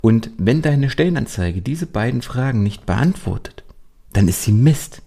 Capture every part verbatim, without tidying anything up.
Und wenn deine Stellenanzeige diese beiden Fragen nicht beantwortet, dann ist sie Mist.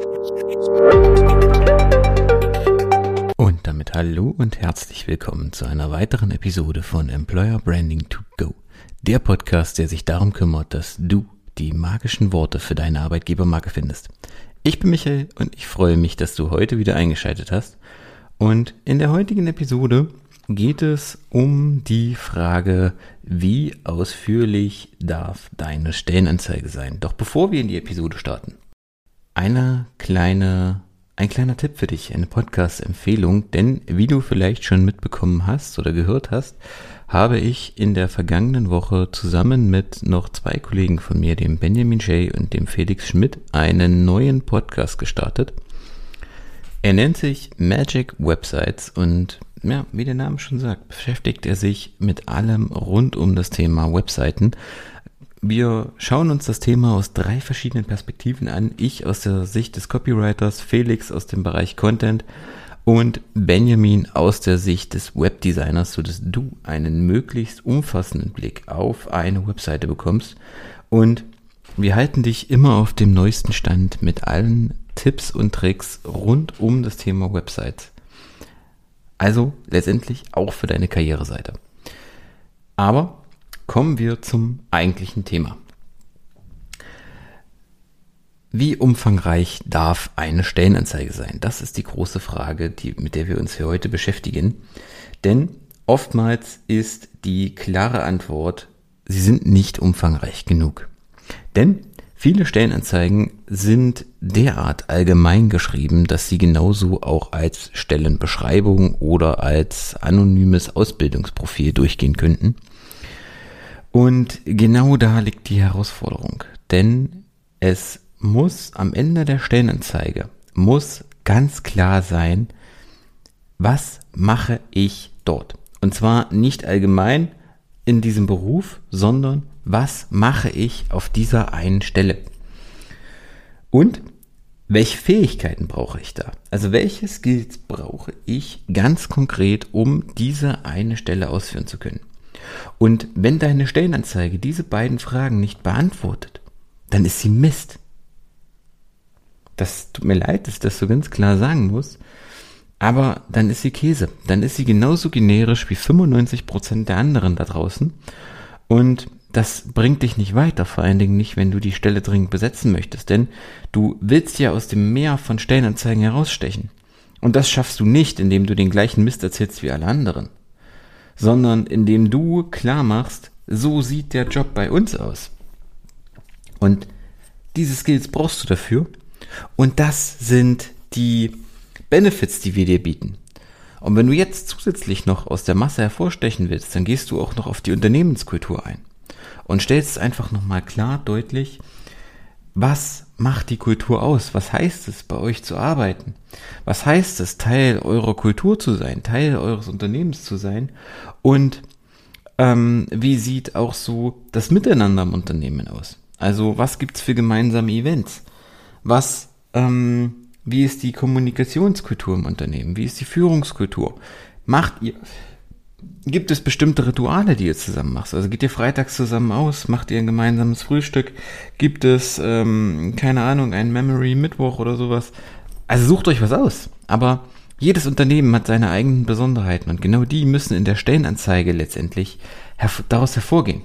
Und damit hallo und herzlich willkommen zu einer weiteren Episode von Employer Branding to Go. Der Podcast, der sich darum kümmert, dass du die magischen Worte für deine Arbeitgebermarke findest. Ich bin Michael und ich freue mich, dass du heute wieder eingeschaltet hast. Und in der heutigen Episode geht es um die Frage, wie ausführlich darf deine Stellenanzeige sein? Doch bevor wir in die Episode starten, eine kleine, ein kleiner Tipp für dich, eine Podcast-Empfehlung, denn wie du vielleicht schon mitbekommen hast oder gehört hast, habe ich in der vergangenen Woche zusammen mit noch zwei Kollegen von mir, dem Benjamin Jay und dem Felix Schmidt, einen neuen Podcast gestartet. Er nennt sich Magic Websites und ja, wie der Name schon sagt, beschäftigt er sich mit allem rund um das Thema Webseiten. Wir schauen uns das Thema aus drei verschiedenen Perspektiven an. Ich aus der Sicht des Copywriters, Felix aus dem Bereich Content und Benjamin aus der Sicht des Webdesigners, sodass du einen möglichst umfassenden Blick auf eine Webseite bekommst. Und wir halten dich immer auf dem neuesten Stand mit allen Tipps und Tricks rund um das Thema Websites. Also letztendlich auch für deine Karriereseite. Aber kommen wir zum eigentlichen Thema. Wie umfangreich darf eine Stellenanzeige sein? Das ist die große Frage, die, mit der wir uns hier heute beschäftigen. Denn oftmals ist die klare Antwort, sie sind nicht umfangreich genug. Denn viele Stellenanzeigen sind derart allgemein geschrieben, dass sie genauso auch als Stellenbeschreibung oder als anonymes Ausbildungsprofil durchgehen könnten. Und genau da liegt die Herausforderung, denn es muss am Ende der Stellenanzeige, muss ganz klar sein, was mache ich dort? Und zwar nicht allgemein in diesem Beruf, sondern was mache ich auf dieser einen Stelle? Und welche Fähigkeiten brauche ich da? Also welche Skills brauche ich ganz konkret, um diese eine Stelle ausführen zu können? Und wenn deine Stellenanzeige diese beiden Fragen nicht beantwortet, dann ist sie Mist. Das tut mir leid, dass ich das so ganz klar sagen muss, aber dann ist sie Käse. Dann ist sie genauso generisch wie fünfundneunzig Prozent der anderen da draußen und das bringt dich nicht weiter, vor allen Dingen nicht, wenn du die Stelle dringend besetzen möchtest, denn du willst ja aus dem Meer von Stellenanzeigen herausstechen. Und das schaffst du nicht, indem du den gleichen Mist erzählst wie alle anderen, sondern indem du klar machst, so sieht der Job bei uns aus. Und diese Skills brauchst du dafür und das sind die Benefits, die wir dir bieten. Und wenn du jetzt zusätzlich noch aus der Masse hervorstechen willst, dann gehst du auch noch auf die Unternehmenskultur ein. Und stellst einfach nochmal klar, deutlich, was macht die Kultur aus? Was heißt es, bei euch zu arbeiten? Was heißt es, Teil eurer Kultur zu sein, Teil eures Unternehmens zu sein? Und ähm, wie sieht auch so das Miteinander im Unternehmen aus? Also was gibt's für gemeinsame Events? Was, ähm, wie ist die Kommunikationskultur im Unternehmen? Wie ist die Führungskultur? Macht ihr... Gibt es bestimmte Rituale, die ihr zusammen macht? Also geht ihr freitags zusammen aus? Macht ihr ein gemeinsames Frühstück? Gibt es, ähm, keine Ahnung, ein Memory-Mittwoch oder sowas? Also sucht euch was aus. Aber jedes Unternehmen hat seine eigenen Besonderheiten und genau die müssen in der Stellenanzeige letztendlich herv- daraus hervorgehen.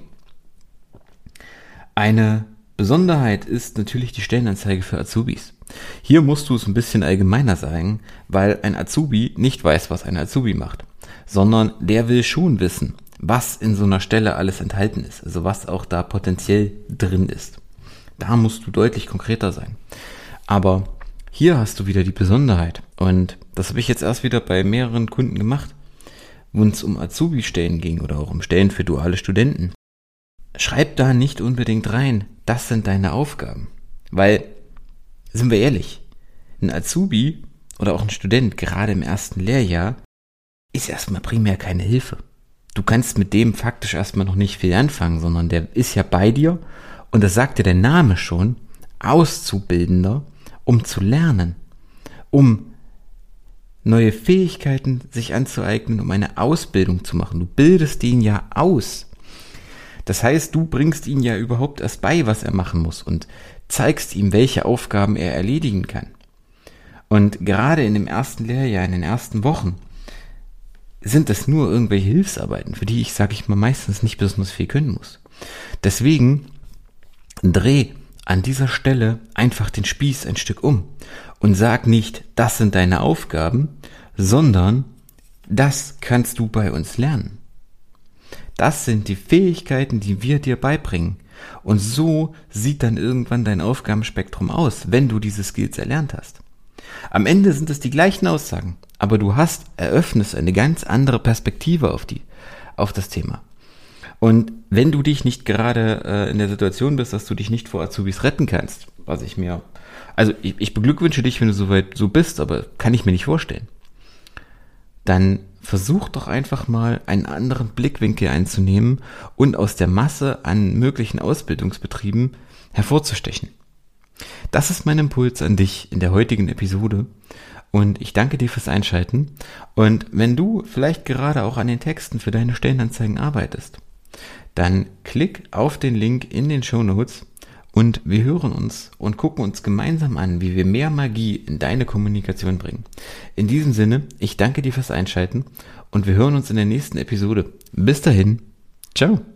Eine Besonderheit ist natürlich die Stellenanzeige für Azubis. Hier musst du es ein bisschen allgemeiner sagen, weil ein Azubi nicht weiß, was ein Azubi macht, sondern der will schon wissen, was in so einer Stelle alles enthalten ist, also was auch da potenziell drin ist. Da musst du deutlich konkreter sein. Aber hier hast du wieder die Besonderheit und das habe ich jetzt erst wieder bei mehreren Kunden gemacht, wenn es um Azubi-Stellen ging oder auch um Stellen für duale Studenten. Schreib da nicht unbedingt rein, das sind deine Aufgaben, weil, sind wir ehrlich, ein Azubi oder auch ein Student, gerade im ersten Lehrjahr, ist erstmal primär keine Hilfe. Du kannst mit dem faktisch erstmal noch nicht viel anfangen, sondern der ist ja bei dir und das sagt dir der Name schon, Auszubildender, um zu lernen, um neue Fähigkeiten sich anzueignen, um eine Ausbildung zu machen. Du bildest den ja aus. Das heißt, du bringst ihm ja überhaupt erst bei, was er machen muss und zeigst ihm, welche Aufgaben er erledigen kann. Und gerade in dem ersten Lehrjahr, in den ersten Wochen, sind das nur irgendwelche Hilfsarbeiten, für die ich, sage ich mal, meistens nicht besonders viel können muss. Deswegen dreh an dieser Stelle einfach den Spieß ein Stück um und sag nicht, das sind deine Aufgaben, sondern das kannst du bei uns lernen. Das sind die Fähigkeiten, die wir dir beibringen. Und so sieht dann irgendwann dein Aufgabenspektrum aus, wenn du diese Skills erlernt hast. Am Ende sind es die gleichen Aussagen, aber du hast, eröffnest eine ganz andere Perspektive auf die, auf das Thema. Und wenn du dich nicht gerade äh, in der Situation bist, dass du dich nicht vor Azubis retten kannst, was ich mir, also ich, ich beglückwünsche dich, wenn du soweit so bist, aber kann ich mir nicht vorstellen, dann versuch doch einfach mal einen anderen Blickwinkel einzunehmen und aus der Masse an möglichen Ausbildungsbetrieben hervorzustechen. Das ist mein Impuls an dich in der heutigen Episode und ich danke dir fürs Einschalten. Und wenn du vielleicht gerade auch an den Texten für deine Stellenanzeigen arbeitest, dann klick auf den Link in den Shownotes und wir hören uns und gucken uns gemeinsam an, wie wir mehr Magie in deine Kommunikation bringen. In diesem Sinne, ich danke dir fürs Einschalten und wir hören uns in der nächsten Episode. Bis dahin, ciao!